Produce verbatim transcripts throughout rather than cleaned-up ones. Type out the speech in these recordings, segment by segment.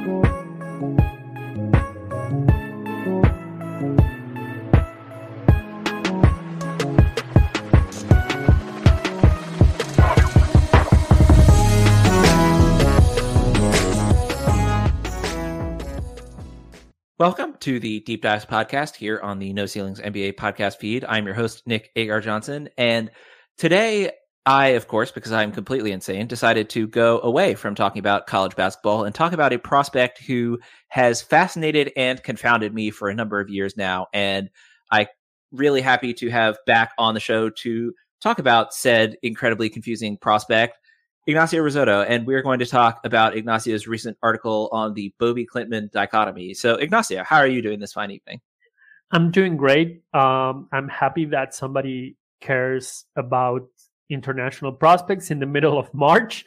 Welcome to the Deep Dives podcast here on the No Ceilings N B A podcast feed. I'm your host, Nick Agar Johnson, and today I, of course, because I'm completely insane, decided to go away from talking about college basketball and talk about a prospect who has fascinated and confounded me for a number of years now, and I'm really happy to have back on the show to talk about said incredibly confusing prospect, Ignacio Risotto, and we're going to talk about Ignacio's recent article on the Bobby-Klintman dichotomy. So, Ignacio, how are you doing this fine evening? I'm doing great. Um, I'm happy that somebody cares about international prospects in the middle of March.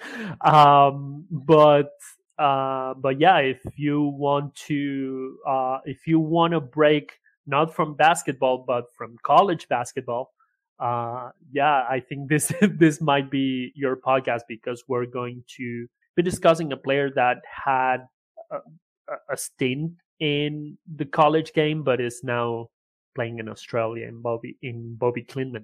Um, but uh, but yeah, if you want to uh, if you want to break not from basketball but from college basketball. Uh, yeah, I think this this might be your podcast because we're going to be discussing a player that had a, a stint in the college game, but is now playing in Australia in Bobby in Bobby-Klintman.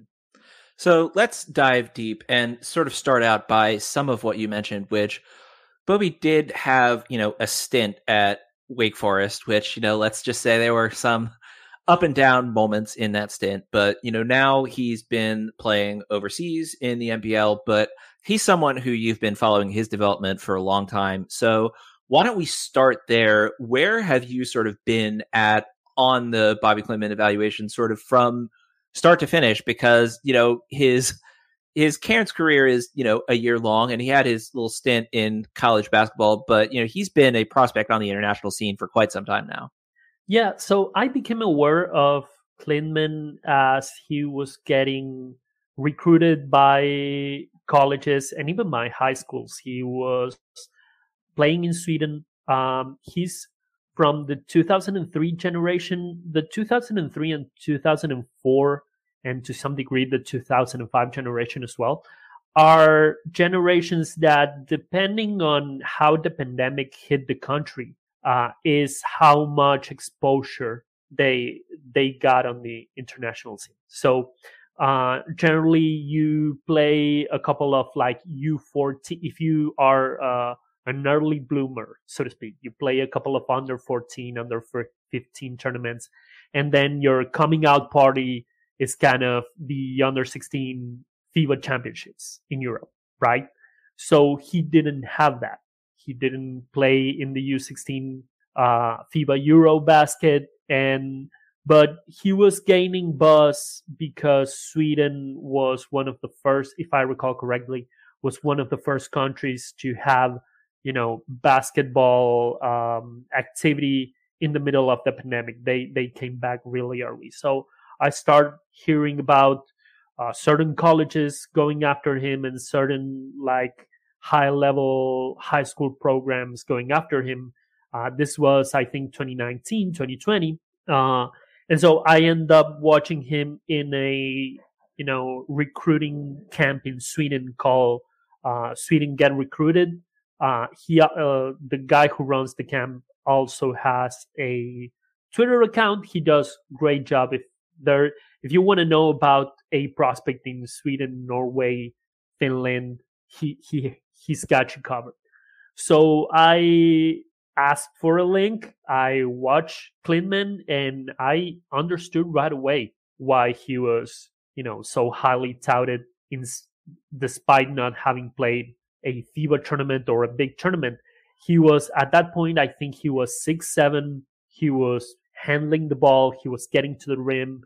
So let's dive deep and sort of start out by some of what you mentioned, which Bobby did have, you know, a stint at Wake Forest, which, you know, let's just say there were some up and down moments in that stint, but you know, now he's been playing overseas in the N B L, but he's someone who you've been following his development for a long time. So why don't we start there? Where have you sort of been at on the Bobby-Klintman evaluation sort of from start to finish? Because, you know, his his Cairns career is, you know, a year long, and he had his little stint in college basketball, but you know, he's been a prospect on the international scene for quite some time now. Yeah, so I became aware of Klintman as he was getting recruited by colleges and even by high schools. He was playing in Sweden. Um, he's from the two thousand three generation, the two thousand three and two thousand four, and to some degree the two thousand five generation as well, are generations that, depending on how the pandemic hit the country, Uh, is how much exposure they they got on the international scene. So uh, generally, you play a couple of like U fourteen. If you are uh, an early bloomer, so to speak, you play a couple of under fourteen, under fifteen tournaments, and then your coming out party is kind of the under sixteen FIBA championships in Europe, right? So he didn't have that. He didn't play in the U sixteen uh, FIBA Eurobasket, and but he was gaining buzz because Sweden was one of the first, if I recall correctly, was one of the first countries to have, you know, basketball um, activity in the middle of the pandemic. They they came back really early, so I started hearing about uh, certain colleges going after him and certain like high-level high school programs going after him. Uh, this was, I think, twenty nineteen, twenty twenty. Uh, and so I end up watching him in a, you know, recruiting camp in Sweden called uh, Sweden Get Recruited. Uh, he, uh, the guy who runs the camp also has a Twitter account. He does great job. If there, if you want to know about a prospect in Sweden, Norway, Finland, he, he, he's got you covered. So I asked for a link. I watched Klintman and I understood right away why he was, you know, so highly touted in, despite not having played a FIBA tournament or a big tournament. He was, at that point, I think he was six seven. He was handling the ball. He was getting to the rim.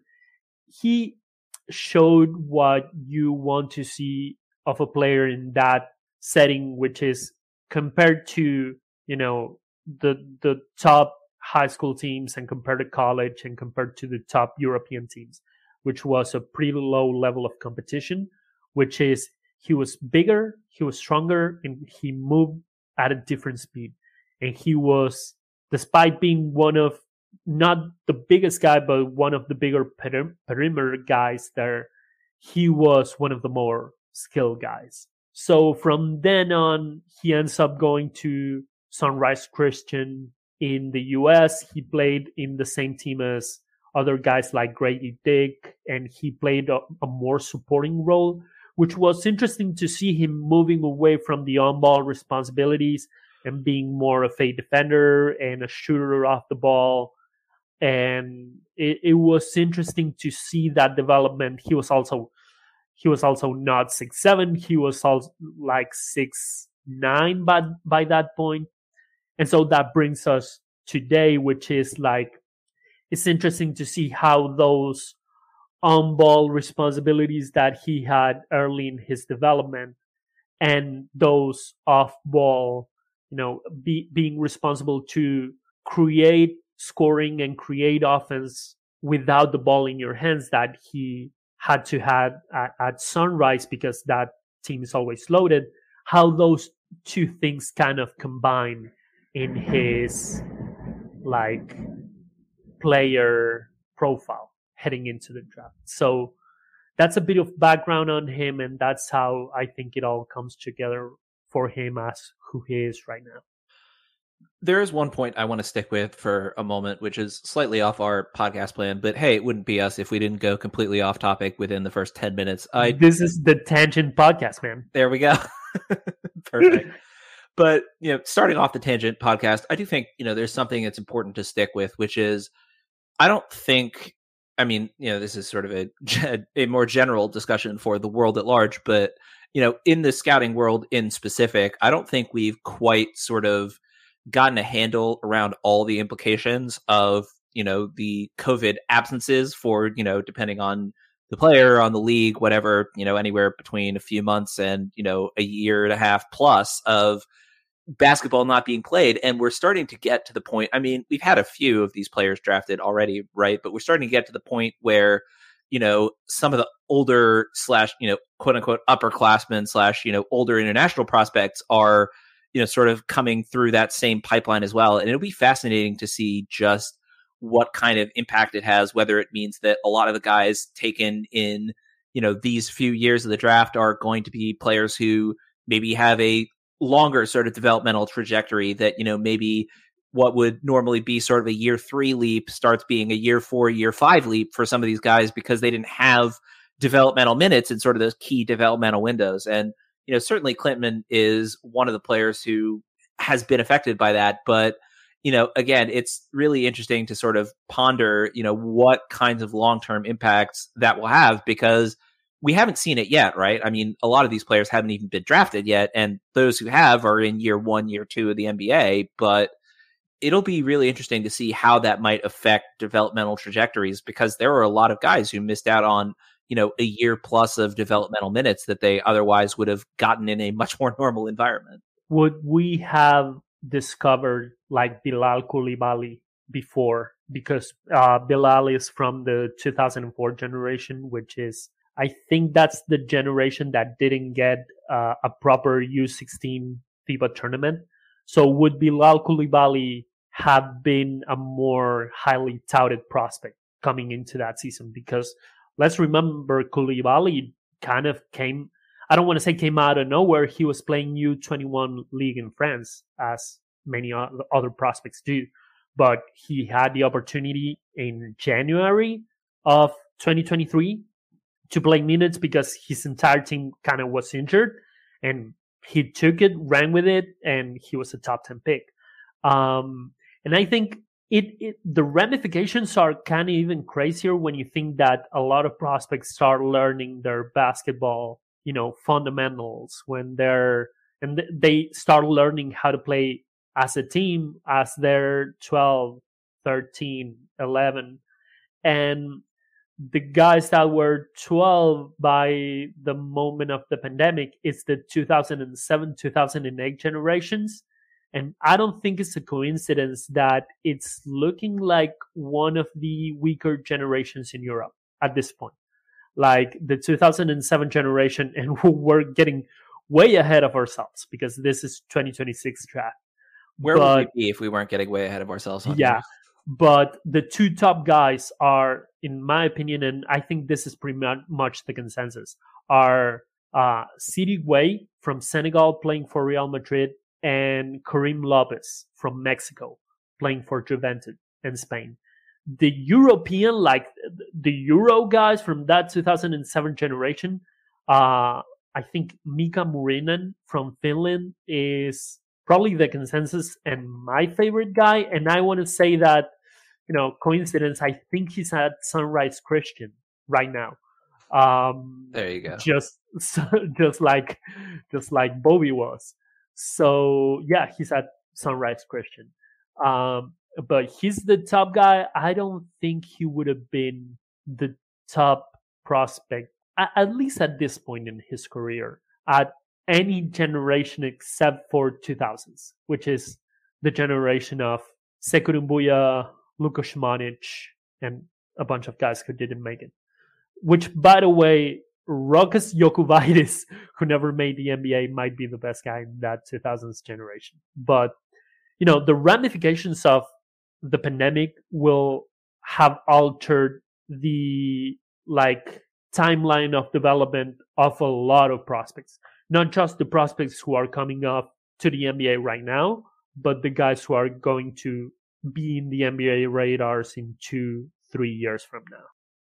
He showed what you want to see of a player in that setting, which is compared to, you know, the the top high school teams and compared to college and compared to the top European teams, which was a pretty low level of competition, which is he was bigger, he was stronger, and he moved at a different speed. And he was, despite being one of, not the biggest guy, but one of the bigger perim- perimeter guys there, he was one of the more skilled guys. So from then on, he ends up going to Sunrise Christian in the U S. He played in the same team as other guys like Grady Dick, and he played a, a more supporting role, which was interesting to see him moving away from the on-ball responsibilities and being more of a defender and a shooter off the ball. And it, it was interesting to see that development. He was also he was also not six seven. He was also like six nine by by that point. And so that brings us today, which is like, it's interesting to see how those on-ball responsibilities that he had early in his development and those off-ball, you know, be, being responsible to create scoring and create offense without the ball in your hands that he had to have at, at Sunrise, because that team is always loaded, how those two things kind of combine in his like player profile heading into the draft. So that's a bit of background on him, and that's how I think it all comes together for him as who he is right now. There is one point I want to stick with for a moment, which is slightly off our podcast plan, but hey, it wouldn't be us if we didn't go completely off topic within the first ten minutes. I This is the Tangent Podcast, man. There we go. Perfect. But, you know, starting off the Tangent Podcast, I do think, you know, there's something that's important to stick with, which is, I don't think, I mean, you know, this is sort of a, a more general discussion for the world at large, but, you know, in the scouting world in specific, I don't think we've quite sort of gotten a handle around all the implications of, you know, the COVID absences for, you know, depending on the player, on the league, whatever, you know, anywhere between a few months and, you know, a year and a half plus of basketball not being played. And we're starting to get to the point, I mean, we've had a few of these players drafted already, right? But we're starting to get to the point where, you know, some of the older slash, you know, quote unquote upperclassmen slash, you know, older international prospects are, you know, sort of coming through that same pipeline as well. And it'll be fascinating to see just what kind of impact it has, whether it means that a lot of the guys taken in, you know, these few years of the draft are going to be players who maybe have a longer sort of developmental trajectory, that, you know, maybe what would normally be sort of a year three leap starts being a year four, year five leap for some of these guys because they didn't have developmental minutes in sort of those key developmental windows. And, you know, certainly Klintman is one of the players who has been affected by that. But, you know, again, it's really interesting to sort of ponder, you know, what kinds of long-term impacts that will have, because we haven't seen it yet, right? I mean, a lot of these players haven't even been drafted yet, and those who have are in year one, year two of the N B A, but it'll be really interesting to see how that might affect developmental trajectories, because there were a lot of guys who missed out on, you know, a year plus of developmental minutes that they otherwise would have gotten in a much more normal environment. Would we have discovered like Bilal Coulibaly before? Because uh, Bilal is from the two thousand four generation, which is, I think that's the generation that didn't get uh, a proper U sixteen FIBA tournament. So would Bilal Coulibaly have been a more highly touted prospect coming into that season? Because let's remember, Coulibaly kind of came, I don't want to say came out of nowhere. He was playing U twenty-one league in France, as many other prospects do. But he had the opportunity in January of twenty twenty-three to play minutes because his entire team kind of was injured, and he took it, ran with it, and he was a top ten pick. Um, and I think it, it the ramifications are kind of even crazier when you think that a lot of prospects start learning their basketball, you know, fundamentals when they're, and th- they start learning how to play as a team as they're twelve, thirteen, eleven. And the guys that were twelve by the moment of the pandemic, it's the two thousand seven, two thousand eight generations. And I don't think it's a coincidence that it's looking like one of the weaker generations in Europe at this point. Like the two thousand seven generation, and we're getting way ahead of ourselves because this is twenty twenty-six draft. Where but, would we be if we weren't getting way ahead of ourselves? On yeah. Here? But the two top guys are, in my opinion, and I think this is pretty much the consensus, are uh, Sidi Gueye from Senegal playing for Real Madrid and Karim Lopez from Mexico playing for Juventus in Spain. The European, like the Euro guys from that two thousand seven generation, uh, I think Mika Murinen from Finland is probably the consensus and my favorite guy. And I want to say that, you know, coincidence, I think he's at Sunrise Christian right now. Um, there you go. Just, just like, just like Bobby was. So yeah, he's at Sunrise Christian. Um, but he's the top guy. I don't think he would have been the top prospect, at least at this point in his career, at any generation except for two thousands, which is the generation of Sekou Doumbouya, Luka Šimanić, and a bunch of guys who didn't make it. Which, by the way, Rokas Jokuvaidis, who never made the N B A, might be the best guy in that two thousands generation. But, you know, the ramifications of the pandemic will have altered the, like, timeline of development of a lot of prospects. Not just the prospects who are coming up to the N B A right now, but the guys who are going to be in the N B A radars in two, three years from now.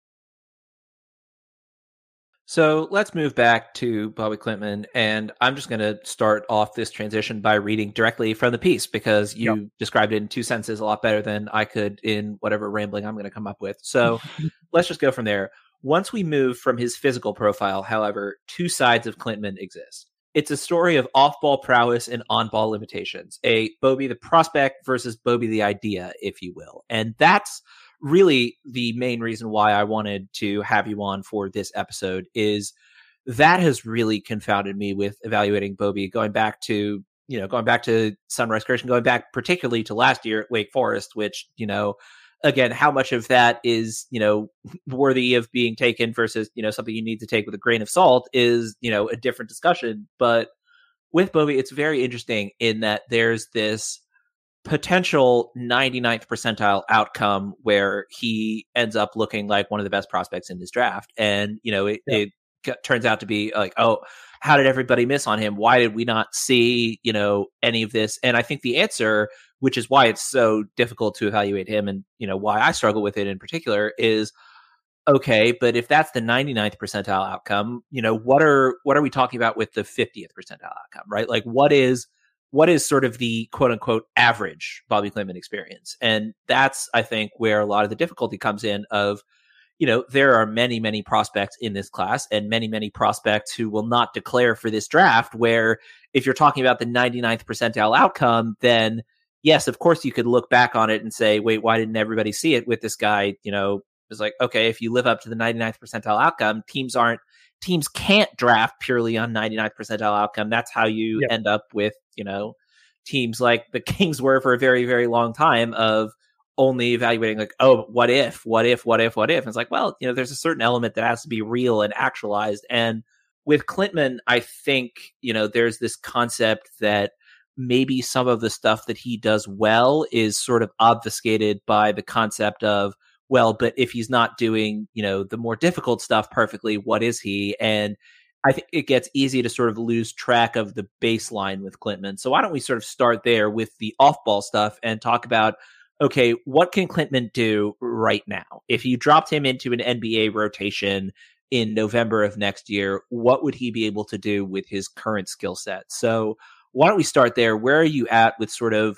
So let's move back to Bobby Klintman, and I'm just going to start off this transition by reading directly from the piece because you yep. described it in two sentences a lot better than I could in whatever rambling I'm going to come up with. So let's just go from there. Once we move from his physical profile, however, two sides of Klintman exist. It's a story of off-ball prowess and on-ball limitations, a Bobby the prospect versus Bobby the idea, if you will. And that's really the main reason why I wanted to have you on for this episode, is that has really confounded me with evaluating Bobby, going back to, you know, going back to Sunrise Christian, going back particularly to last year at Wake Forest, which, you know, again, how much of that is, you know, worthy of being taken versus, you know, something you need to take with a grain of salt is, you know, a different discussion. But with Bobby, it's very interesting in that there's this potential ninety-ninth percentile outcome where he ends up looking like one of the best prospects in this draft. And, you know, it, yeah. it g- turns out to be like, oh, how did everybody miss on him? Why did we not see, you know, any of this? And I think the answer, which is why it's so difficult to evaluate him and, you know, why I struggle with it in particular is, okay, but if that's the ninety-ninth percentile outcome, you know, what are, what are we talking about with the fiftieth percentile outcome, right? Like what is, what is sort of the quote unquote average Bobby Klintman experience? And that's, I think, where a lot of the difficulty comes in of, you know, there are many, many prospects in this class and many, many prospects who will not declare for this draft, where if you're talking about the ninety-ninth percentile outcome, then yes, of course you could look back on it and say, wait, why didn't everybody see it with this guy? You know, it's like, okay, if you live up to the ninety-ninth percentile outcome, teams aren't, teams can't draft purely on ninety-ninth percentile outcome. That's how you yep. end up with, you know, teams like the Kings were for a very, very long time of only evaluating like, oh, what if, what if, what if, what if? And it's like, well, you know, there's a certain element that has to be real and actualized. And with Klintman, I think, you know, there's this concept that maybe some of the stuff that he does well is sort of obfuscated by the concept of, well, but if he's not doing, you know, the more difficult stuff perfectly, what is he? And I think it gets easy to sort of lose track of the baseline with Klintman. So why don't we sort of start there with the off-ball stuff and talk about, okay, what can Klintman do right now? If you dropped him into an N B A rotation in November of next year, what would he be able to do with his current skill set? So why don't we start there? Where are you at with sort of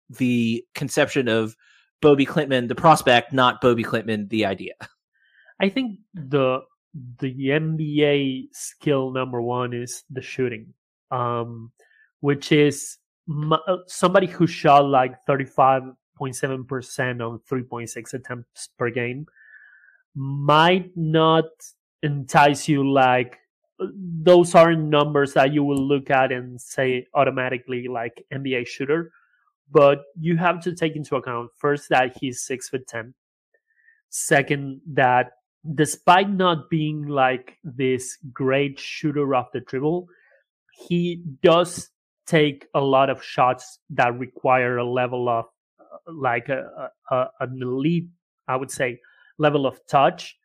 the conception of Bobby Klintman, the prospect, not Bobby Klintman, the idea? I think the the N B A skill number one is the shooting, um, which is m- somebody who shot like thirty-five point seven percent on three point six attempts per game might not entice you. Like, those aren't numbers that you will look at and say automatically like N B A shooter. But you have to take into account, first, that he's six foot ten. Second, that despite not being like this great shooter off the dribble, he does take a lot of shots that require a level of uh, like a, a, an elite, I would say, level of touch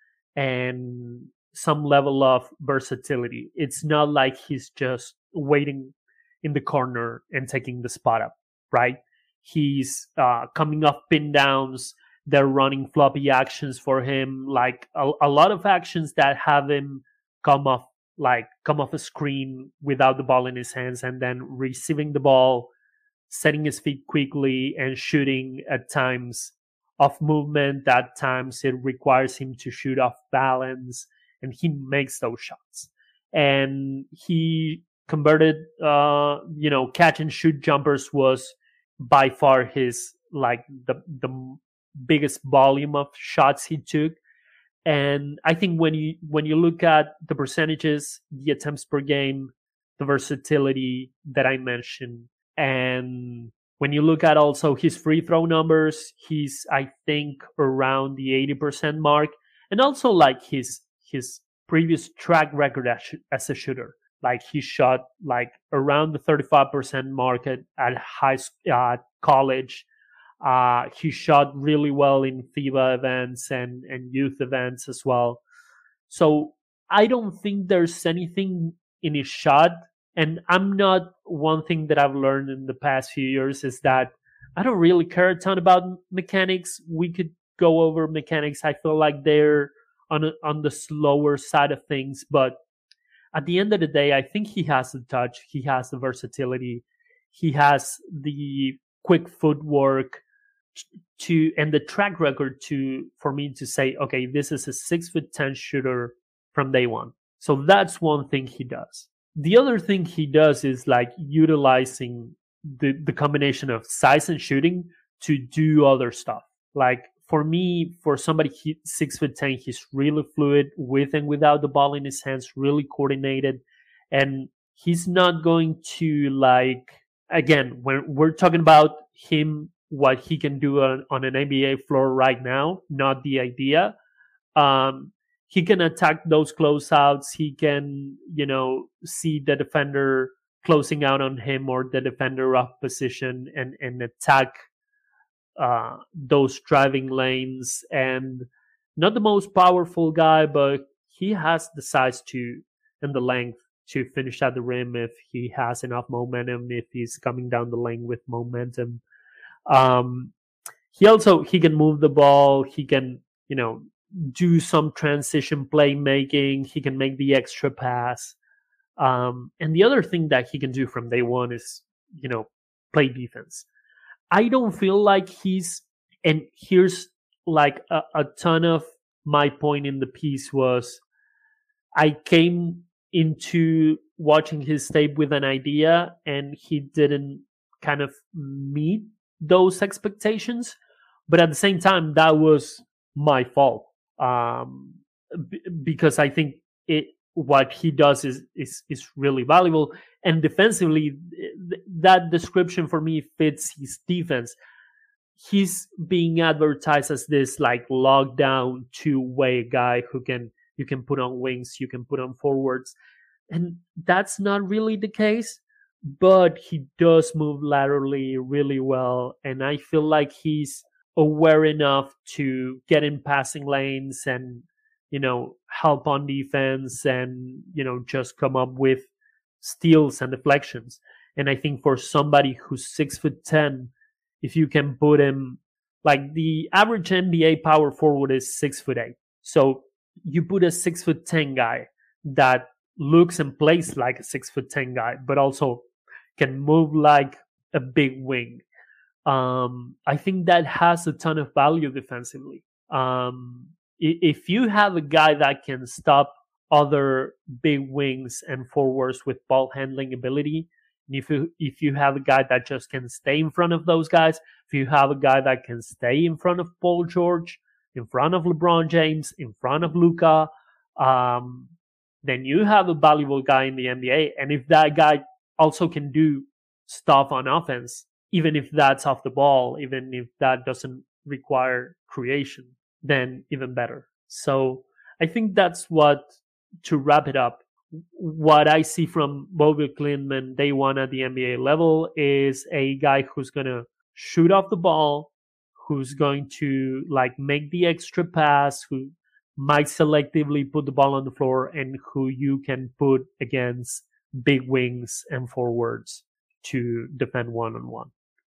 and some level of versatility. It's not like he's just waiting in the corner and taking the spot up, right? He's uh, coming off pin downs. They're running floppy actions for him, like a, a lot of actions that have him come off like come off a screen without the ball in his hands, and then receiving the ball, setting his feet quickly, and shooting at times off movement. At times it requires him to shoot off balance, and he makes those shots. And he converted, uh, you know, catch and shoot jumpers was by far his like the the biggest volume of shots he took. And I think when you when you look at the percentages, the attempts per game, the versatility that I mentioned, and when you look at also his free throw numbers, he's I think around the eighty percent mark, and also like his his previous track record as, as a shooter. Like he shot like around the thirty-five percent mark at, at high uh, college. Uh, he shot really well in FIBA events and, and youth events as well. So I don't think there's anything in his shot. And I'm not, one thing that I've learned in the past few years is that I don't really care a ton about mechanics. We could go over mechanics. I feel like they're on a, on the slower side of things. But at the end of the day, I think he has the touch. He has the versatility. He has the quick footwork to and the track record to for me to say, okay, this is a six foot ten shooter from day one. So that's one thing he does. The other thing he does is like utilizing the the combination of size and shooting to do other stuff. Like for me, for somebody he, six foot ten, he's really fluid with and without the ball in his hands, really coordinated, and he's not going to like again when we're talking about him. What he can do on, on an N B A floor right now, not the idea. Um, he can attack those closeouts. He can, you know, see the defender closing out on him or the defender off position and, and attack uh, those driving lanes. And not the most powerful guy, but he has the size to and the length to finish at the rim if he has enough momentum, if he's coming down the lane with momentum. Um, he also, he can move the ball. He can, you know, do some transition playmaking. He can make the extra pass. Um, and the other thing that he can do from day one is, you know, play defense. I don't feel like he's, and here's like a, a ton of my point in the piece was I came into watching his tape with an idea and he didn't kind of meet those expectations, but at the same time that was my fault um b- because I think it what he does is is is really valuable, and defensively th- that description for me fits his defense. He's being advertised as this like lockdown two-way guy who can you can put on wings, you can put on forwards, and that's not really the case. But he does move laterally really well, and I feel like he's aware enough to get in passing lanes and, you know, help on defense and, you know, just come up with steals and deflections. And I think for somebody who's six foot ten, if you can put him, like the average N B A power forward is six foot eight. So you put a six foot ten guy that looks and plays like a six foot ten guy, but also can move like a big wing. Um, I think that has a ton of value defensively. Um, if you have a guy that can stop other big wings and forwards with ball handling ability, and if you if you have a guy that just can stay in front of those guys, if you have a guy that can stay in front of Paul George, in front of LeBron James, in front of Luka, um, then you have a valuable guy in the N B A. And if that guy also can do stuff on offense, even if that's off the ball, even if that doesn't require creation, then even better. So I think that's what, to wrap it up, what I see from Bobby Klintman day one at the N B A level is a guy who's going to shoot off the ball, who's going to like make the extra pass, who might selectively put the ball on the floor, and who you can put against big wings and forwards to defend one on one.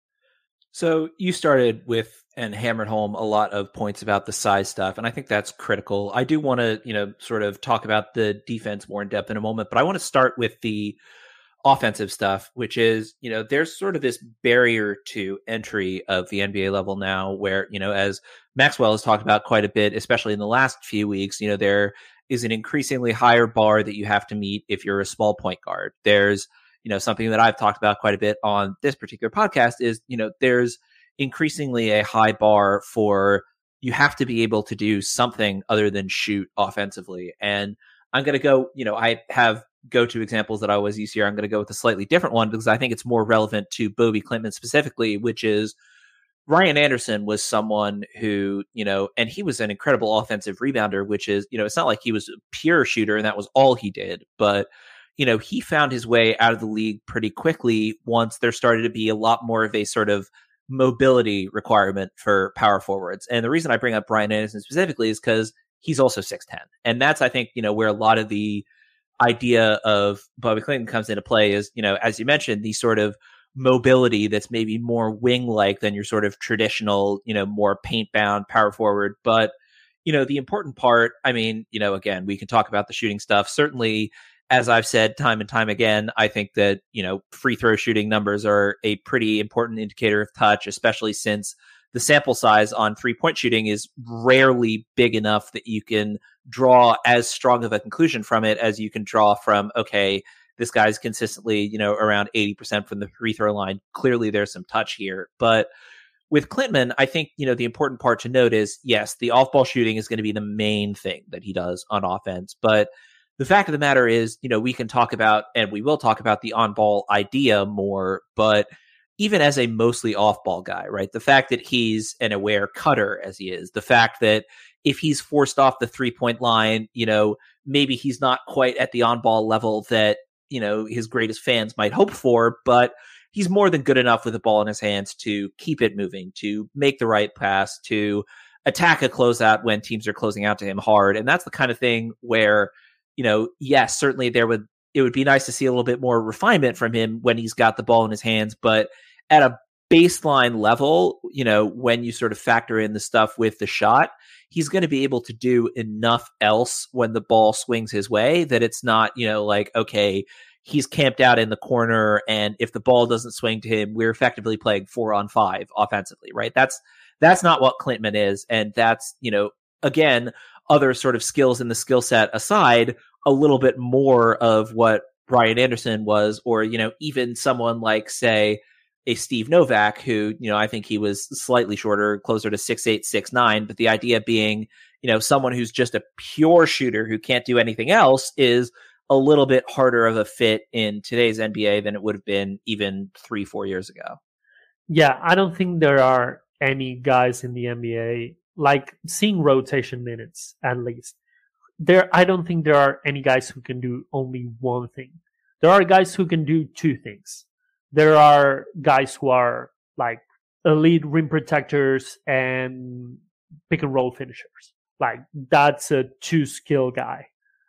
So you started with and hammered home a lot of points about the size stuff, and I think that's critical. I do want to, you know, sort of talk about the defense more in depth in a moment, but I want to start with the offensive stuff, which is, you know, there's sort of this barrier to entry of the N B A level now where, you know, as Maxwell has talked about quite a bit, especially in the last few weeks, you know, there is an increasingly higher bar that you have to meet if you're a small point guard. There's, you know, something that I've talked about quite a bit on this particular podcast is, you know, there's increasingly a high bar for you have to be able to do something other than shoot offensively. And I'm going to go, you know, I have go-to examples that I always use here. I'm going to go with a slightly different one because I think it's more relevant to Bobby Klintman specifically, which is Ryan Anderson was someone who, you know, and he was an incredible offensive rebounder, which is, you know, it's not like he was a pure shooter and that was all he did, but you know, he found his way out of the league pretty quickly once there started to be a lot more of a sort of mobility requirement for power forwards. And the reason I bring up Ryan Anderson specifically is because he's also six ten. And that's, I think, you know, where a lot of the idea of Bobby Klintman comes into play is, you know, as you mentioned, the sort of mobility that's maybe more wing-like than your sort of traditional, you know, more paint-bound power forward. But, you know, the important part, I mean, you know, again, we can talk about the shooting stuff. Certainly, as I've said time and time again, I think that, you know, free throw shooting numbers are a pretty important indicator of touch, especially since the sample size on three-point shooting is rarely big enough that you can draw as strong of a conclusion from it as you can draw from, okay, this guy's consistently, you know, around eighty percent from the free throw line. Clearly there's some touch here. But with Klintman, I think, you know, the important part to note is, yes, the off-ball shooting is going to be the main thing that he does on offense. But the fact of the matter is, you know, we can talk about, and we will talk about the on-ball idea more, but even as a mostly off-ball guy, right? The fact that he's an aware cutter as he is, the fact that if he's forced off the three-point line, you know, maybe he's not quite at the on-ball level that, you know, his greatest fans might hope for, but he's more than good enough with the ball in his hands to keep it moving, to make the right pass, to attack a closeout when teams are closing out to him hard. And that's the kind of thing where, you know, yes, certainly there would, it would be nice to see a little bit more refinement from him when he's got the ball in his hands, but at a baseline level, you know, when you sort of factor in the stuff with the shot, he's going to be able to do enough else when the ball swings his way that it's not, you know, like, okay, he's camped out in the corner and if the ball doesn't swing to him, we're effectively playing four on five offensively, right? That's, that's not what Klintman is. And that's, you know, again, other sort of skills in the skill set aside, a little bit more of what Ryan Anderson was, or, you know, even someone like, say, a Steve Novak, who, you know, I think he was slightly shorter, closer to six eight, six nine, but the idea being, you know, someone who's just a pure shooter who can't do anything else is a little bit harder of a fit in today's N B A than it would have been even three, four years ago. Yeah, I don't think there are any guys in the N B A, like seeing rotation minutes at least. There, I don't think there are any guys who can do only one thing. There are guys who can do two things. There are guys who are like elite rim protectors and pick and roll finishers. Like that's a two skill guy.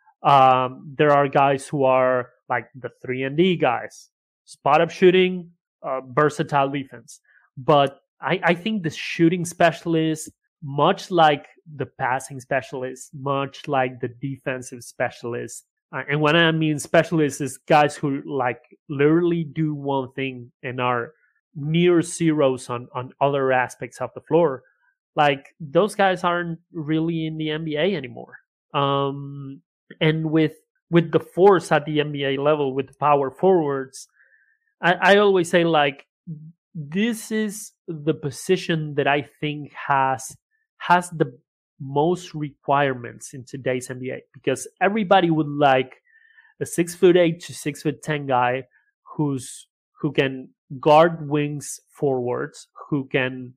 Um, there are guys who are like the three and D guys, spot up shooting, uh, versatile defense. But I, I think the shooting specialist, much like the passing specialist, much like the defensive specialist, Uh, and when I mean specialists is guys who like literally do one thing and are near zeros on, on other aspects of the floor. Like those guys aren't really in the N B A anymore. Um, and with with the force at the N B A level, with the power forwards, I, I always say like this is the position that I think has has the most requirements in today's N B A, because everybody would like a six foot eight to six foot ten guy who's who can guard wings forwards, who can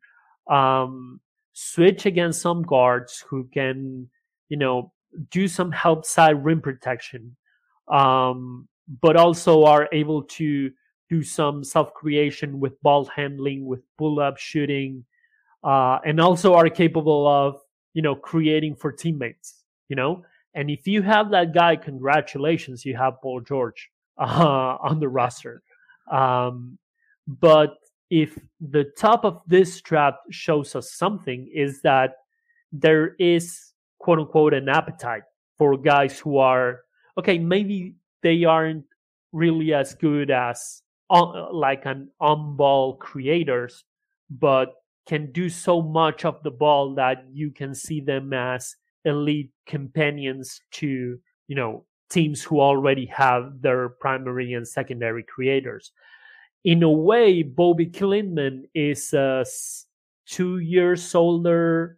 um, switch against some guards, who can, you know, do some help side rim protection, um, but also are able to do some self creation with ball handling, with pull up shooting, uh, and also are capable of, you know, creating for teammates, you know? And if you have that guy, congratulations, you have Paul George uh, on the roster. Um, but if the top of this draft shows us something, is that there is, quote unquote, an appetite for guys who are, okay, maybe they aren't really as good as on, like an on-ball creators, but can do so much of the ball that you can see them as elite companions to, you know, teams who already have their primary and secondary creators. In a way, Bobby Klintman is a two years older,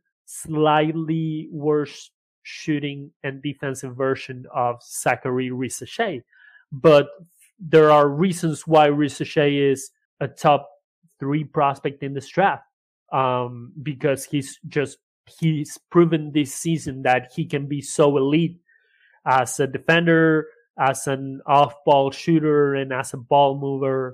slightly worse shooting and defensive version of Zachary Risacher. But there are reasons why Risacher is a top three prospect in this draft. Um, because he's just, he's proven this season that he can be so elite as a defender, as an off-ball shooter, and as a ball mover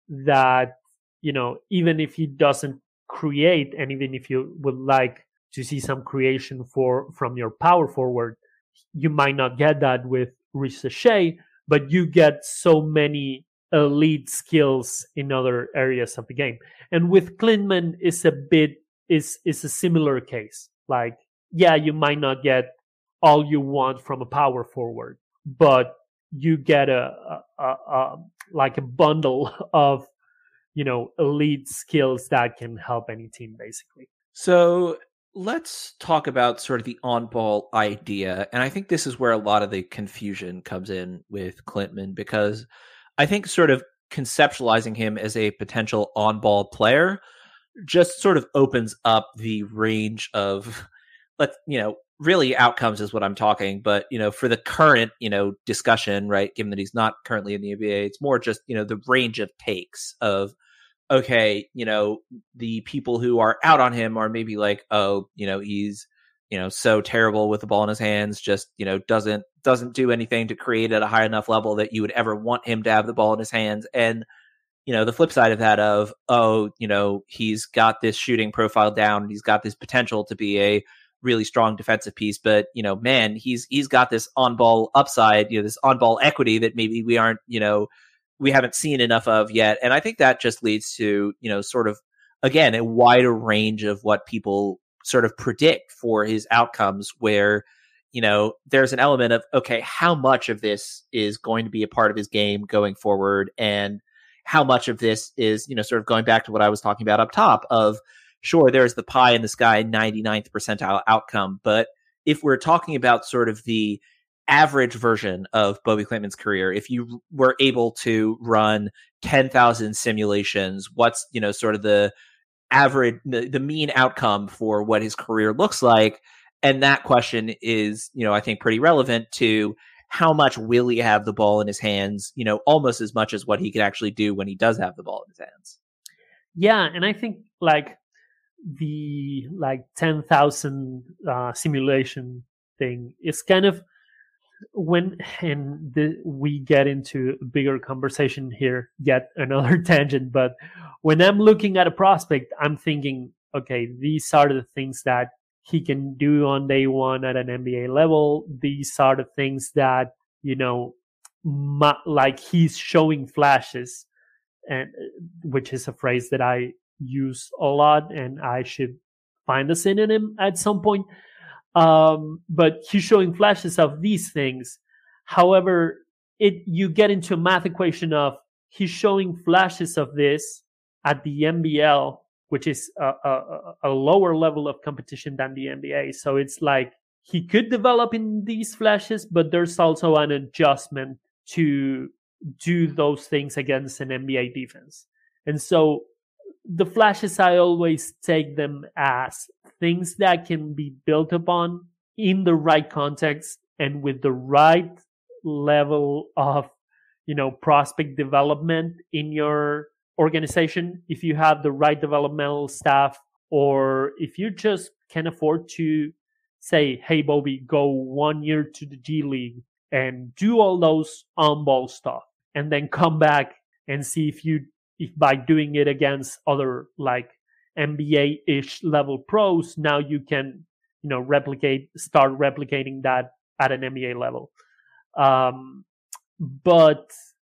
that, you know, even if he doesn't create, and even if you would like to see some creation for from your power forward, you might not get that with Risacher, but you get so many elite skills in other areas of the game. And with Klintman is a bit is is a similar case. Like, yeah, you might not get all you want from a power forward, but you get a, a, a, a like a bundle of, you know, elite skills that can help any team, basically. So let's talk about sort of the on-ball idea. And I think this is where a lot of the confusion comes in with Klintman, because I think sort of conceptualizing him as a potential on-ball player just sort of opens up the range of, let's, you know, really outcomes is what I'm talking. But, you know, for the current, you know, discussion, right, given that he's not currently in the N B A, it's more just, you know, the range of takes of, okay, you know, the people who are out on him are maybe like, oh, you know, he's, you know, so terrible with the ball in his hands, just, you know, doesn't doesn't do anything to create at a high enough level that you would ever want him to have the ball in his hands. And, you know, the flip side of that of, oh, you know, he's got this shooting profile down, and he's got this potential to be a really strong defensive piece, but, you know, man, he's he's got this on-ball upside, you know, this on-ball equity that maybe we aren't, you know, we haven't seen enough of yet. And I think that just leads to, you know, sort of, again, a wider range of what people sort of predict for his outcomes, where, you know, there's an element of, okay, how much of this is going to be a part of his game going forward, and how much of this is, you know, sort of going back to what I was talking about up top of, sure, there's the pie in the sky ninety-ninth percentile outcome, but if we're talking about sort of the average version of Bobby Klintman's career, if you were able to run ten thousand simulations, what's, you know, sort of the average, the, the mean outcome for what his career looks like? And that question is, you know, I think pretty relevant to how much will he have the ball in his hands, you know, almost as much as what he can actually do when he does have the ball in his hands. Yeah, and I think like the like ten thousand uh, simulation thing is kind of when, and the, we get into a bigger conversation here, yet another tangent, but when I'm looking at a prospect, I'm thinking, okay, these are the things that he can do on day one at an N B A level. These are the things that, you know, ma- like he's showing flashes, and which is a phrase that I use a lot, and I should find a synonym at some point. Um, but he's showing flashes of these things. However, it you get into a math equation of he's showing flashes of this at the N B L, which is a, a, a lower level of competition than the N B A. So it's like he could develop in these flashes, but there's also an adjustment to do those things against an N B A defense. And so the flashes, I always take them as things that can be built upon in the right context and with the right level of, you know, prospect development in your organization. If you have the right developmental staff, or if you just can afford to say, hey, Bobby, go one year to the G League and do all those on-ball stuff, and then come back and see if you, if by doing it against other like N B A-ish level pros, now you can, you know, replicate, start replicating that at an N B A level. Um, but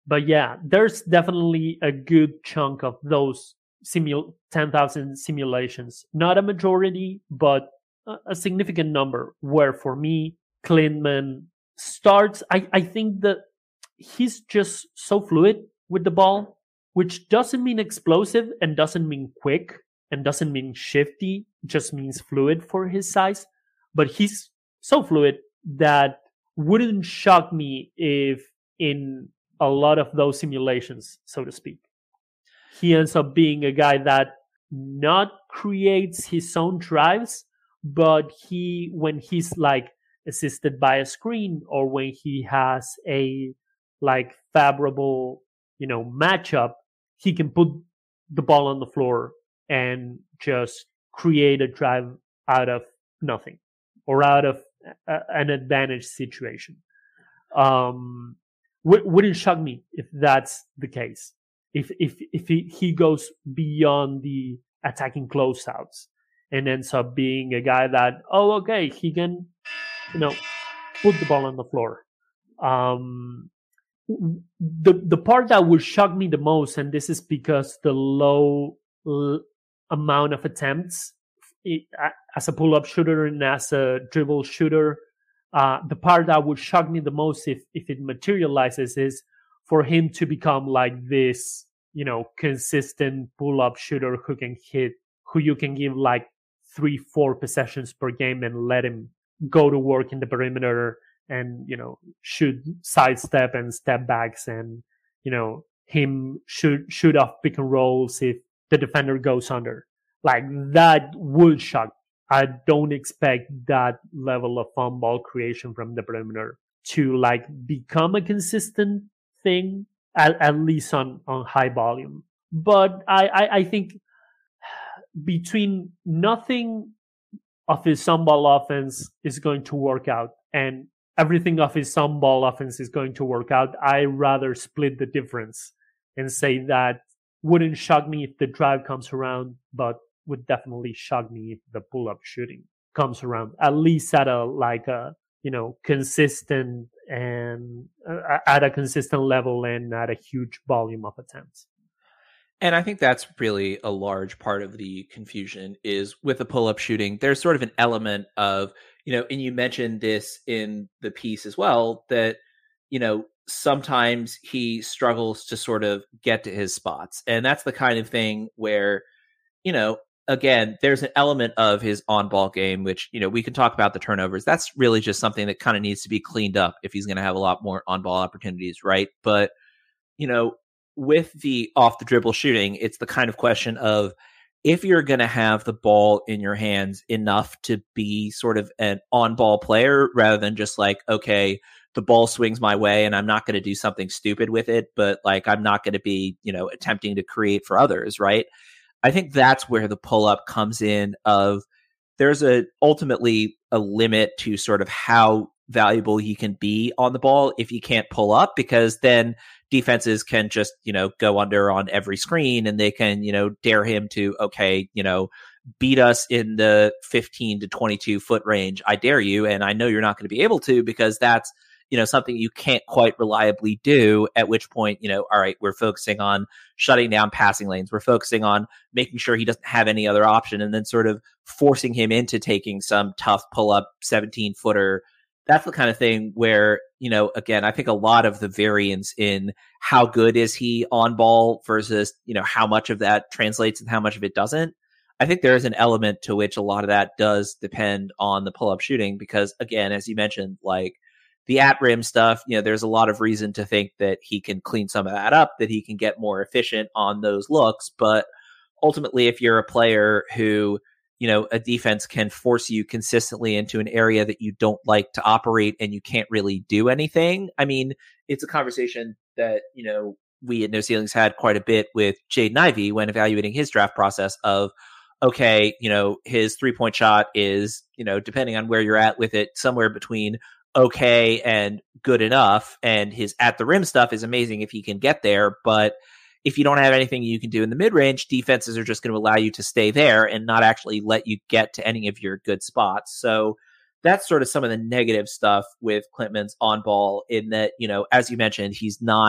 but yeah, there's definitely a good chunk of those simul- ten thousand simulations. Not a majority, but a, a significant number where for me, Klintman starts, I, I think that he's just so fluid with the ball, which doesn't mean explosive and doesn't mean quick and doesn't mean shifty, just means fluid for his size. But he's so fluid that wouldn't shock me if in a lot of those simulations, so to speak, he ends up being a guy that not creates his own drives, but he, when he's like assisted by a screen or when he has a like favorable, you know, matchup, he can put the ball on the floor and just create a drive out of nothing or out of a, an advantage situation. Um, w- wouldn't shock me if that's the case. If if if he, he goes beyond the attacking closeouts and ends up being a guy that, oh, okay, he can, you know, put the ball on the floor. Um, the the part that would shock me the most, and this is because the low l- amount of attempts it, as a pull-up shooter and as a dribble shooter, uh, the part that would shock me the most if if it materializes is for him to become like this, you know, consistent pull-up shooter who can hit, who you can give like three, four possessions per game and let him go to work in the perimeter and, you know, shoot sidestep and step backs and, you know, him shoot shoot off pick and rolls if the defender goes under. Like that would shock. I don't expect that level of fun ball creation from the perimeter to like become a consistent thing, at, at least on, on high volume. But I, I, I think between nothing of his sun ball offense is going to work out and everything of his sun ball offense is going to work out, I rather split the difference and say that wouldn't shock me if the drive comes around, but would definitely shock me if the pull-up shooting comes around, at least at a like a, you know, consistent and uh, at a consistent level and at a huge volume of attempts. And I think that's really a large part of the confusion is with the pull-up shooting. There's sort of an element of, you know, and you mentioned this in the piece as well, that, you know, sometimes he struggles to sort of get to his spots. And that's the kind of thing where, you know, again, there's an element of his on-ball game, which, you know, we can talk about the turnovers. That's really just something that kind of needs to be cleaned up if he's going to have a lot more on-ball opportunities, right? But, you know, with the off the dribble shooting, it's the kind of question of if you're going to have the ball in your hands enough to be sort of an on-ball player rather than just like, okay, the ball swings my way and I'm not going to do something stupid with it, but like I'm not going to be, you know, attempting to create for others, right? I think that's where the pull-up comes in of there's a ultimately a limit to sort of how valuable he can be on the ball if he can't pull up, because then defenses can just, you know, go under on every screen and they can, you know, dare him to, okay, you know, beat us in the fifteen to twenty-two foot range. I dare you. And I know you're not going to be able to because that's, you know, something you can't quite reliably do, at which point, you know, all right, we're focusing on shutting down passing lanes. We're focusing on making sure he doesn't have any other option and then sort of forcing him into taking some tough pull up seventeen footer. That's the kind of thing where, you know, again, I think a lot of the variance in how good is he on ball versus, you know, how much of that translates and how much of it doesn't. I think there is an element to which a lot of that does depend on the pull up shooting because, again, as you mentioned, like, the at rim stuff, you know, there's a lot of reason to think that he can clean some of that up, that he can get more efficient on those looks. But ultimately, if you're a player who, you know, a defense can force you consistently into an area that you don't like to operate and you can't really do anything. I mean, it's a conversation that, you know, we at No Ceilings had quite a bit with Jaden Ivey when evaluating his draft process of, okay, you know, his three point shot is, you know, depending on where you're at with it, somewhere between okay and good enough, and his at the rim stuff is amazing if he can get there, but if you don't have anything you can do in the mid-range, defenses are just going to allow you to stay there and not actually let you get to any of your good spots. So that's sort of some of the negative stuff with Klintman's on ball, in that, you know, as you mentioned, he's not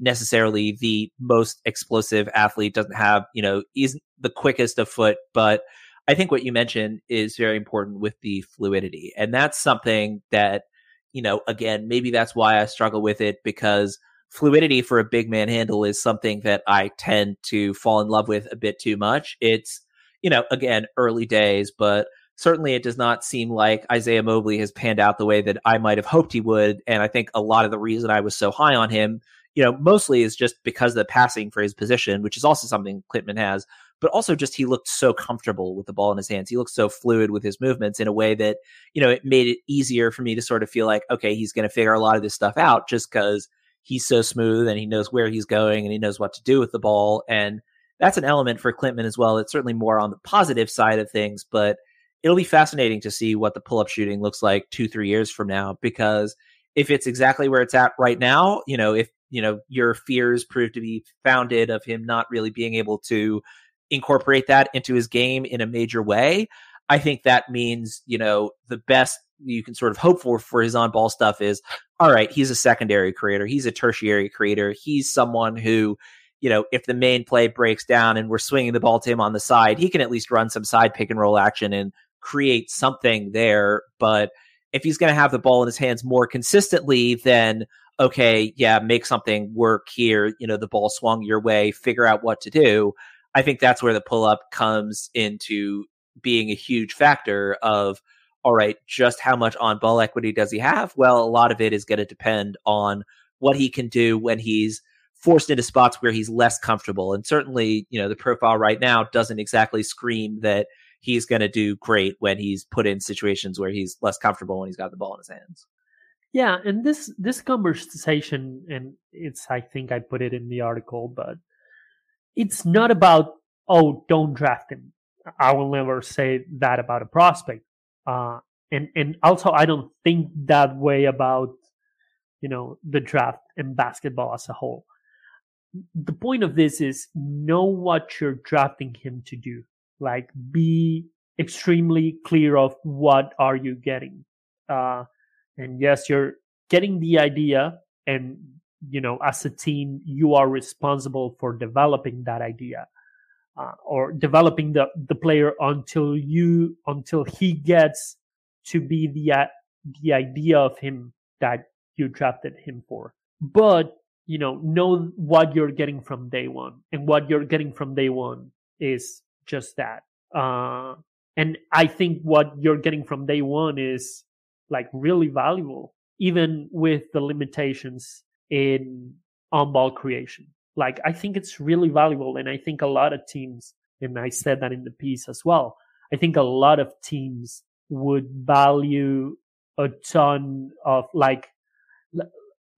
necessarily the most explosive athlete, doesn't have, you know, isn't the quickest of foot, but I think what you mentioned is very important with the fluidity. And that's something that, you know, again, maybe that's why I struggle with it, because fluidity for a big man handle is something that I tend to fall in love with a bit too much. It's, you know, again, early days, but certainly it does not seem like Isaiah Mobley has panned out the way that I might have hoped he would. And I think a lot of the reason I was so high on him, you know, mostly is just because of the passing for his position, which is also something Klintman has, but also just he looked so comfortable with the ball in his hands. He looked so fluid with his movements in a way that, you know, it made it easier for me to sort of feel like, okay, he's going to figure a lot of this stuff out just because he's so smooth and he knows where he's going and he knows what to do with the ball. And that's an element for Klintman as well. It's certainly more on the positive side of things, but it'll be fascinating to see what the pull-up shooting looks like two, three years from now, because if it's exactly where it's at right now, you know, if, you know, your fears prove to be founded of him not really being able to incorporate that into his game in a major way, I think that means, you know, the best you can sort of hope for for his on-ball stuff is, all right, he's a secondary creator. He's a tertiary creator. He's someone who, you know, if the main play breaks down and we're swinging the ball to him on the side, he can at least run some side pick and roll action and create something there. But if he's going to have the ball in his hands more consistently, then okay, yeah, make something work here. You know, the ball swung your way, figure out what to do. I think that's where the pull-up comes into being a huge factor of, all right, just how much on-ball equity does he have? Well, a lot of it is going to depend on what he can do when he's forced into spots where he's less comfortable. And certainly, you know, the profile right now doesn't exactly scream that he's going to do great when he's put in situations where he's less comfortable when he's got the ball in his hands. Yeah, and this this conversation, and it's, I think I put it in the article, but it's not about, oh, don't draft him. I will never say that about a prospect. Uh, and, and also, I don't think that way about, you know, the draft and basketball as a whole. The point of this is know what you're drafting him to do. Like, be extremely clear of what are you getting. Uh, and yes, you're getting the idea, and, you know, as a team, you are responsible for developing that idea. Uh, or developing the, the player until you until he gets to be the uh, the idea of him that you drafted him for. But, you know, know what you're getting from day one, and what you're getting from day one is just that. Uh, and I think what you're getting from day one is like really valuable, even with the limitations in on-ball creation. Like, I think it's really valuable, and I think a lot of teams, and I said that in the piece as well, I think a lot of teams would value a ton of, like, l-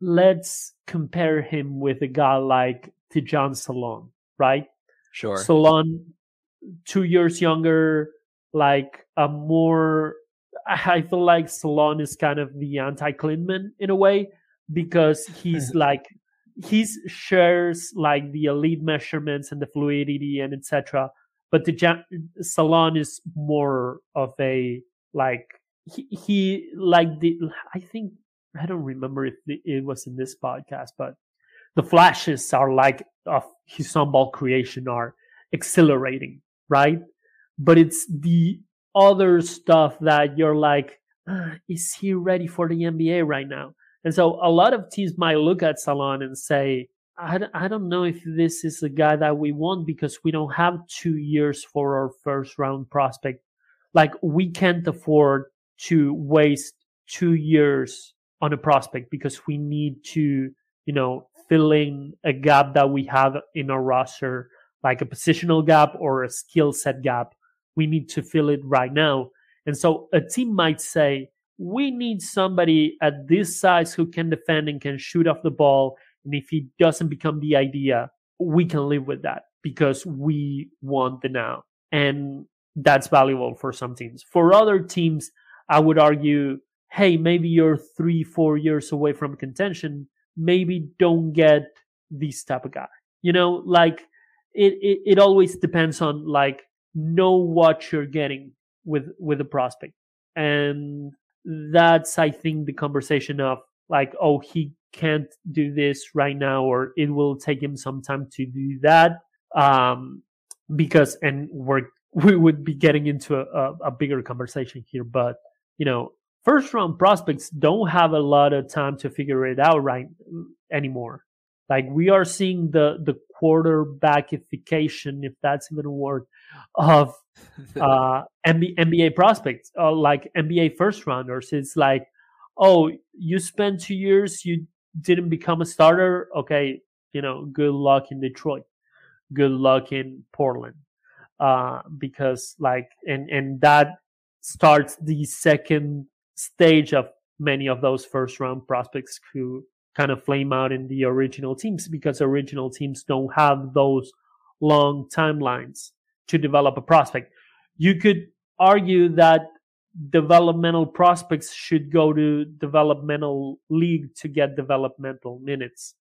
let's compare him with a guy like Tidjane Salaün, right? Sure. Salaün, two years younger, like a more, I feel like Salaün is kind of the anti-Klintman in a way, because he's like, he shares like the elite measurements and the fluidity and et cetera. But the Salaün is more of a, like, he, he like the, I think, I don't remember if it was in this podcast, but the flashes are like of his on-ball creation are exhilarating, right? But it's the other stuff that you're like, ah, is he ready for the N B A right now? And so a lot of teams might look at Salaün and say, I, I don't know if this is the guy that we want, because we don't have two years for our first round prospect. Like, we can't afford to waste two years on a prospect because we need to, you know, fill in a gap that we have in our roster, like a positional gap or a skill set gap. We need to fill it right now. And so a team might say, we need somebody at this size who can defend and can shoot off the ball. And if he doesn't become the idea, we can live with that because we want the now. And that's valuable for some teams. For other teams, I would argue, hey, maybe you're three, four years away from contention. Maybe don't get this type of guy. You know, like it, it, it always depends on, like, know what you're getting with, with a prospect. And that's, I think, the conversation of like, oh, he can't do this right now, or it will take him some time to do that. Um, because, and we're, we would be getting into a, a, a bigger conversation here, but, you know, first round prospects don't have a lot of time to figure it out right anymore. Like, we are seeing the, the quarterbackification, if that's even a word, of uh, N B A prospects, uh, like N B A first rounders. It's like, oh, you spent two years, you didn't become a starter. Okay, you know, good luck in Detroit. Good luck in Portland. Uh, because like, and, and that starts the second stage of many of those first round prospects who kind of flame out in the original teams, because original teams don't have those long timelines to develop a prospect. You could argue that developmental prospects should go to developmental league to get developmental minutes.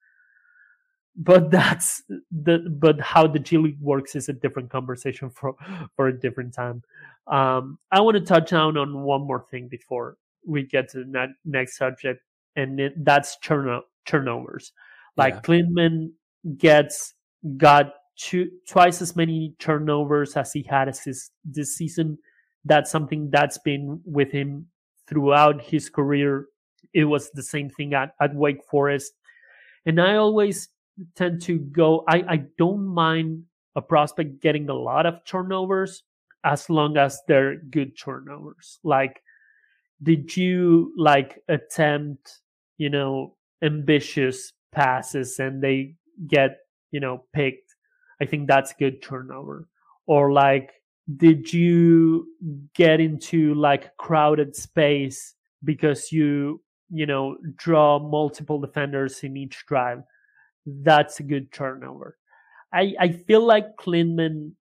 But that's the but how the G League works is a different conversation for for a different time. Um, I want to touch down on one more thing before we get to the next subject, and it, that's turno- turnovers. Like, yeah. Klintman gets got two twice as many turnovers as he had as his, this season. That's something that's been with him throughout his career. It was the same thing at, at Wake Forest, and I always tend to go, I, I don't mind a prospect getting a lot of turnovers as long as they're good turnovers. Like, did you like attempt, you know, ambitious passes and they get, you know, picked? I think that's good turnover. Or like, did you get into like crowded space because you, you know, draw multiple defenders in each drive? That's a good turnover. I, I feel like Klintman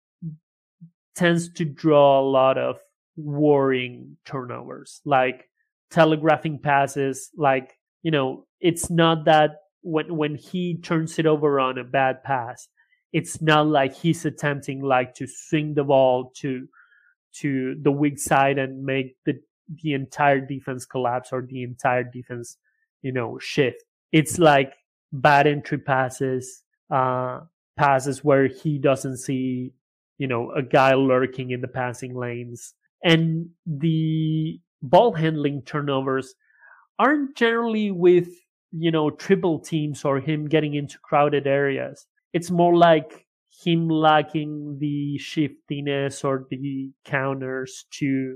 tends to draw a lot of worrying turnovers, like telegraphing passes. Like, you know, it's not that when when he turns it over on a bad pass, it's not like he's attempting like to swing the ball to to the weak side and make the the entire defense collapse or the entire defense, you know, shift. It's like bad entry passes, uh, passes where he doesn't see, you know, a guy lurking in the passing lanes. And the ball handling turnovers aren't generally with, you know, triple teams or him getting into crowded areas. It's more like him lacking the shiftiness or the counters to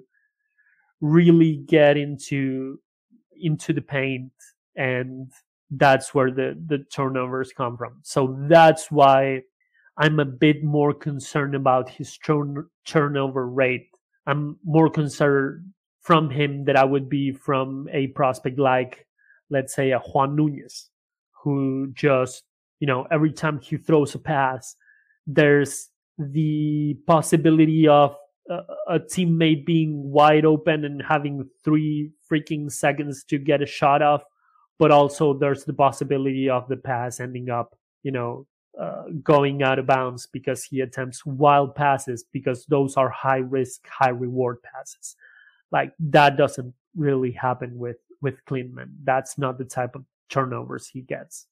really get into into the paint, and that's where the, the turnovers come from. So that's why I'm a bit more concerned about his turn, turnover rate. I'm more concerned from him than I would be from a prospect like, let's say, a Juan Nunez, who just, you know, every time he throws a pass, there's the possibility of a, a teammate being wide open and having three freaking seconds to get a shot off. But also there's the possibility of the pass ending up, you know, uh, going out of bounds because he attempts wild passes, because those are high risk, high reward passes. Like, that doesn't really happen with, with Klintman. That's not the type of turnovers he gets.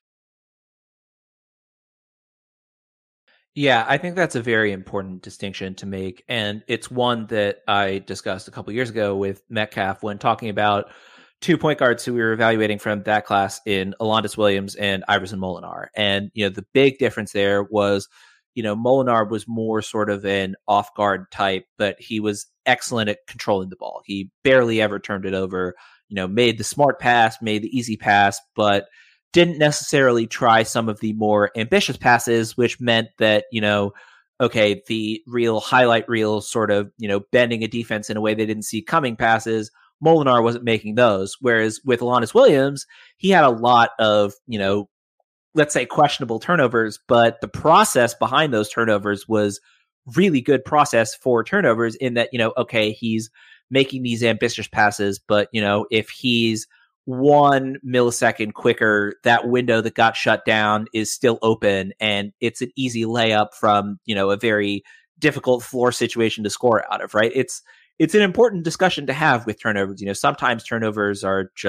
Yeah, I think that's a very important distinction to make. And it's one that I discussed a couple years ago with Metcalf when talking about two point guards who we were evaluating from that class in Alondas Williams and Iverson Molinar. And, you know, the big difference there was, you know, Molinar was more sort of an off guard type, but he was excellent at controlling the ball. He barely ever turned it over, you know, made the smart pass, made the easy pass, but didn't necessarily try some of the more ambitious passes, which meant that, you know, okay, the real highlight reel sort of, you know, bending a defense in a way they didn't see coming passes, Molinar wasn't making those. Whereas with Alondas Williams, he had a lot of, you know, let's say questionable turnovers, but the process behind those turnovers was really good process for turnovers in that, you know, okay, he's making these ambitious passes, but, you know, if he's one millisecond quicker, that window that got shut down is still open, and it's an easy layup from, you know, a very difficult floor situation to score out of, right? It's, it's an important discussion to have with turnovers. You know, sometimes turnovers are just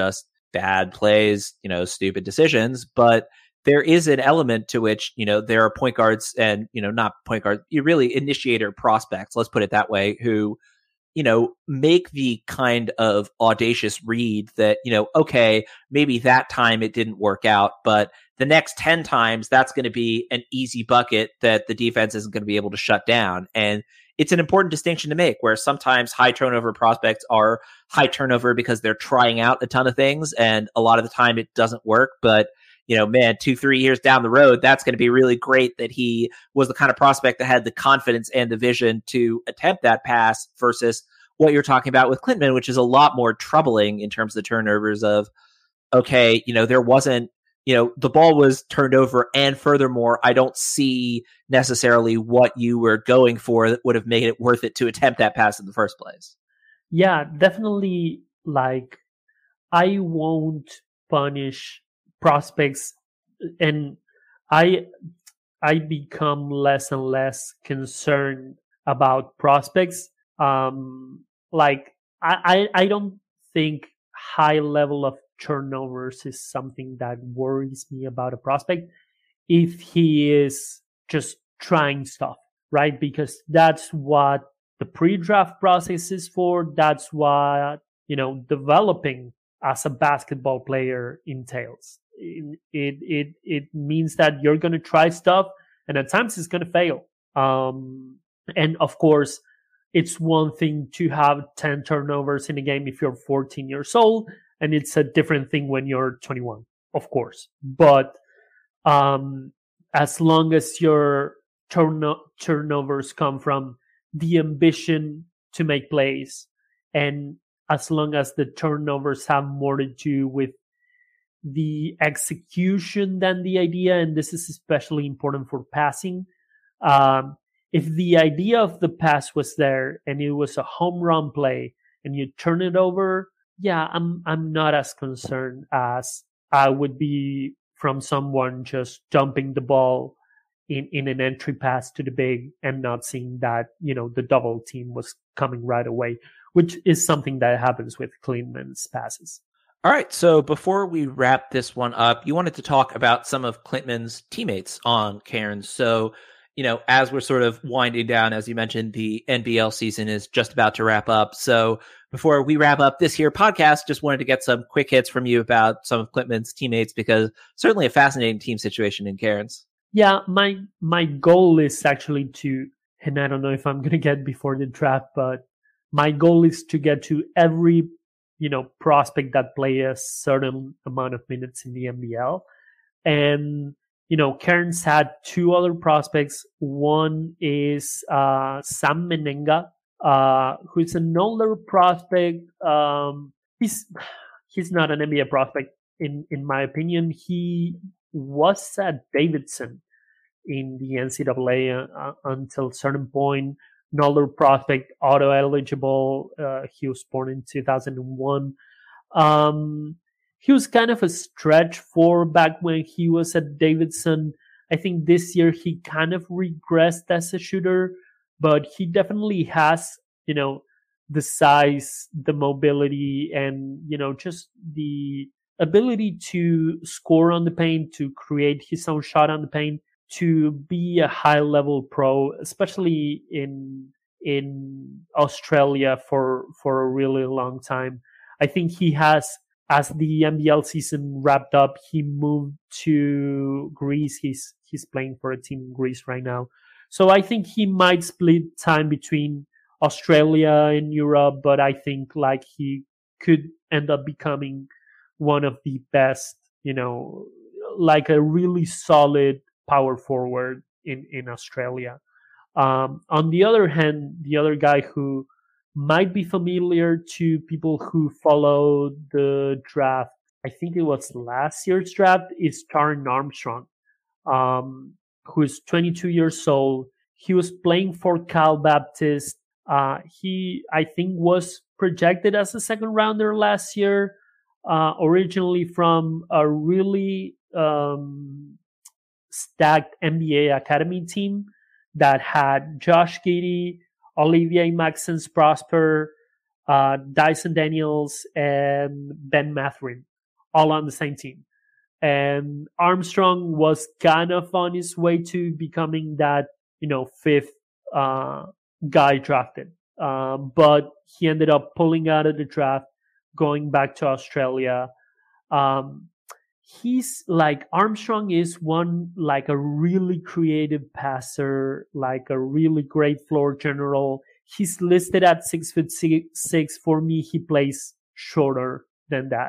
bad plays, you know, stupid decisions, but there is an element to which, you know, there are point guards and, you know, not point guards, you really initiator prospects, let's put it that way, who, you know, make the kind of audacious read that, you know, okay, maybe that time it didn't work out, but the next ten times that's going to be an easy bucket that the defense isn't going to be able to shut down. And it's an important distinction to make, where sometimes high turnover prospects are high turnover because they're trying out a ton of things, and a lot of the time it doesn't work. But, you know, man, two, three years down the road, that's going to be really great that he was the kind of prospect that had the confidence and the vision to attempt that pass, versus what you're talking about with Klintman, which is a lot more troubling in terms of the turnovers of, okay, you know, there wasn't, you know, the ball was turned over, and furthermore, I don't see necessarily what you were going for that would have made it worth it to attempt that pass in the first place. Yeah, definitely. Like, I won't punish prospects, and I I become less and less concerned about prospects. Um, like I, I I don't think high level of turnovers is something that worries me about a prospect if he is just trying stuff, right? Because that's what the pre-draft process is for. That's what, you know, developing as a basketball player entails. It it it, it means that you're going to try stuff, and at times it's going to fail. Um, and of course, it's one thing to have ten turnovers in a game if you're fourteen years old, and it's a different thing when you're twenty-one, of course. But um, as long as your turno- turnovers come from the ambition to make plays, and as long as the turnovers have more to do with the execution than the idea, and this is especially important for passing. Um, if the idea of the pass was there and it was a home run play and you turn it over, yeah, I'm I'm not as concerned as I would be from someone just dumping the ball in, in an entry pass to the big and not seeing that, you know, the double team was coming right away, which is something that happens with Klintman's passes. All right, so before we wrap this one up, you wanted to talk about some of Klintman's teammates on Cairns. So, you know, as we're sort of winding down, as you mentioned, the N B L season is just about to wrap up. So before we wrap up this here podcast, just wanted to get some quick hits from you about some of Klintman's teammates, because certainly a fascinating team situation in Cairns. Yeah, my my goal is actually to, and I don't know if I'm going to get before the draft, but my goal is to get to every, you know, prospect that play a certain amount of minutes in the N B L. And, you know, Cairns had two other prospects. One is uh, Sam Menenga, uh, who's an older prospect. Um, he's he's not an N B A prospect, in, in my opinion. He was at Davidson in the N C double A uh, until a certain point. An older prospect, auto eligible. Uh, he was born in two thousand one. Um, he was kind of a stretch for back when he was at Davidson. I think this year he kind of regressed as a shooter, but he definitely has, you know, the size, the mobility, and, you know, just the ability to score on the paint, to create his own shot on the paint, to be a high level pro, especially in in Australia for for a really long time. I think he has, as the N B L season wrapped up, he moved to Greece. He's he's playing for a team in Greece right now. So I think he might split time between Australia and Europe, but I think like he could end up becoming one of the best, you know, like a really solid power forward in, in Australia. Um, on the other hand, the other guy who might be familiar to people who follow the draft, I think it was last year's draft, is Taran Armstrong, um, who is twenty-two years old. He was playing for Cal Baptist. Uh, he, I think, was projected as a second rounder last year, uh, originally from a really um, stacked N B A Academy team that had Josh Giddey, Olivier Maxence Prosper, uh, Dyson Daniels, and Ben Mathurin, all on the same team. And Armstrong was kind of on his way to becoming that, you know, fifth uh, guy drafted. Um, but he ended up pulling out of the draft, going back to Australia. Um, he's like, Armstrong is one, like a really creative passer, like a really great floor general. He's listed at six foot six, six. For me, he plays shorter than that.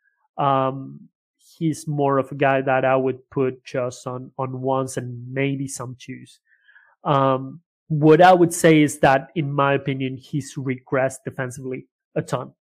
Um, he's more of a guy that I would put just on, on ones and maybe some twos. Um, what I would say is that, in my opinion, he's regressed defensively a ton.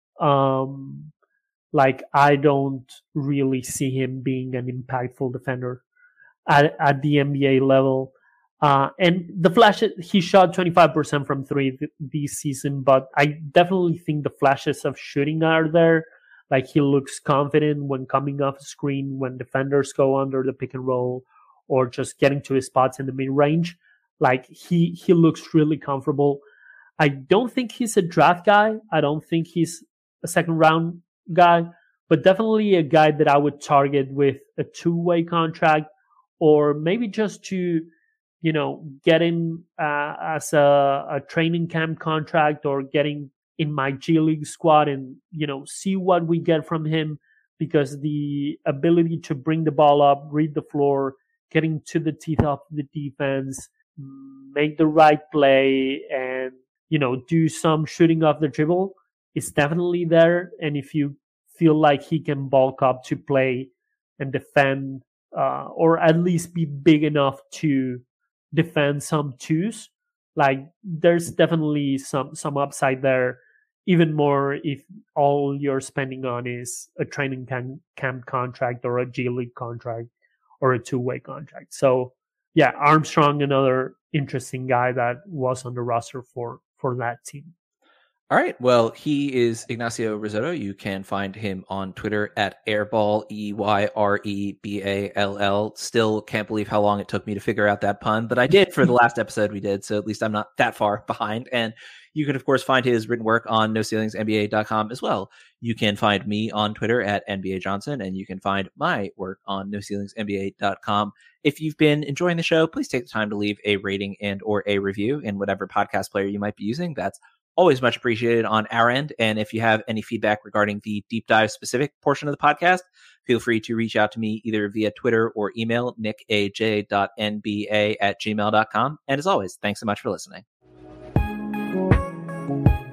Um, like, I don't really see him being an impactful defender at, at the N B A level. Uh, and the flashes, he shot twenty-five percent from three th- this season, but I definitely think the flashes of shooting are there. Like, he looks confident when coming off the screen, when defenders go under the pick and roll, or just getting to his spots in the mid range. Like, he, he looks really comfortable. I don't think he's a draft guy. I don't think he's a second round guy, but definitely a guy that I would target with a two-way contract, or maybe just to, you know, get him uh, as a, a training camp contract, or getting in my G League squad and, you know, see what we get from him, because the ability to bring the ball up, read the floor, getting to the teeth of the defense, make the right play, and, you know, do some shooting off the dribble is definitely there. And if you feel like he can bulk up to play and defend, uh, or at least be big enough to defend some twos, like, there's definitely some, some upside there. Even more if all you're spending on is a training camp, camp contract, or a G League contract, or a two-way contract. So, yeah, Armstrong, another interesting guy that was on the roster for, for that team. All right. Well, he is Ignacio Risotto. You can find him on Twitter at Airball, E Y R E B A L L. Still can't believe how long it took me to figure out that pun, but I did for the last episode we did, so at least I'm not that far behind. And you can, of course, find his written work on no ceilings N B A dot com as well. You can find me on Twitter at N B A Johnson, and you can find my work on no ceilings N B A dot com. If you've been enjoying the show, please take the time to leave a rating and or a review in whatever podcast player you might be using. That's always much appreciated on our end. And if you have any feedback regarding the deep dive specific portion of the podcast, feel free to reach out to me either via Twitter or email, nick a j dot n b a at gmail dot com. And as always, thanks so much for listening.